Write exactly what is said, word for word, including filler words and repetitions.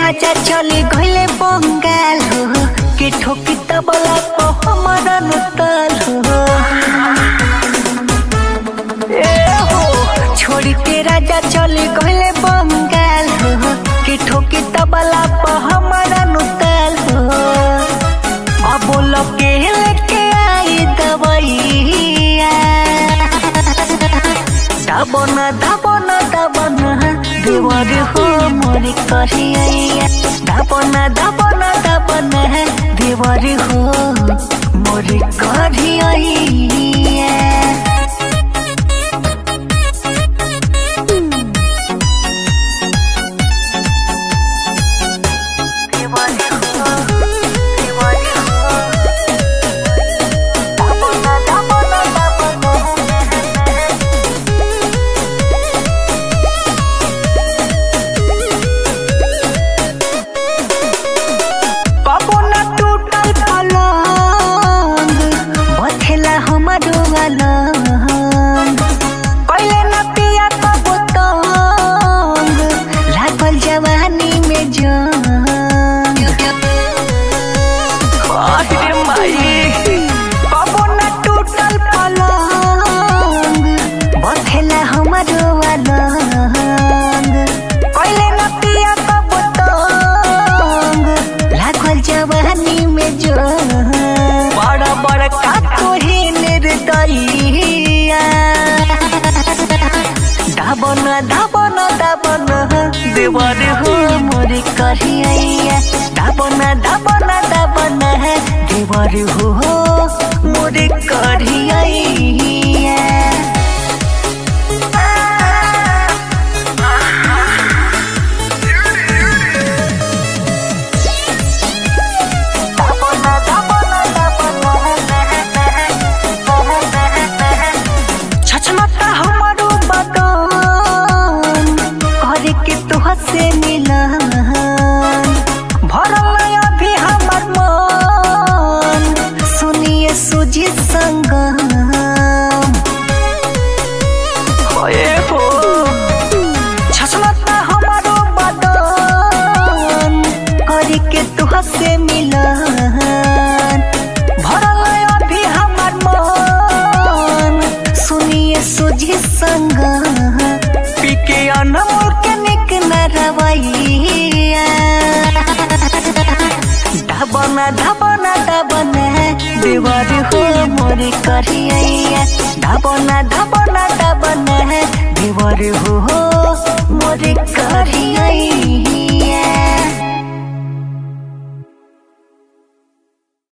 राजा चले गइले बंगाल हो के ठोकी तबला को हमारा नुताल हो। ए हो छोड़ी के राजा चले गइले बंगाल हो के ठोकी तबला को हमारा नुताल हो। अब बोलो के लेके आई दवाइया दाबना दाबना दाबना देवर हो मोरी करिया दाबना दाबना दाबना देवर हो मोरी करिया। दाबना दाबना दाबना देवर हो मोरी करिया दाबना दाबना दाबना देवर हो मोरी करिया। से मिलन भरल अभी हमर मन सुनिए सुजी संगम होए हो छछलता हमारो बदन करी के तुह से मिलन भरल अभी हमर मन सुनिए सुजी संगम पीके अनमोल के दाबना दाबना दाबना देवर हो मोरी करिया दाबना दाबना दाबना देवर हो मोरी करिया।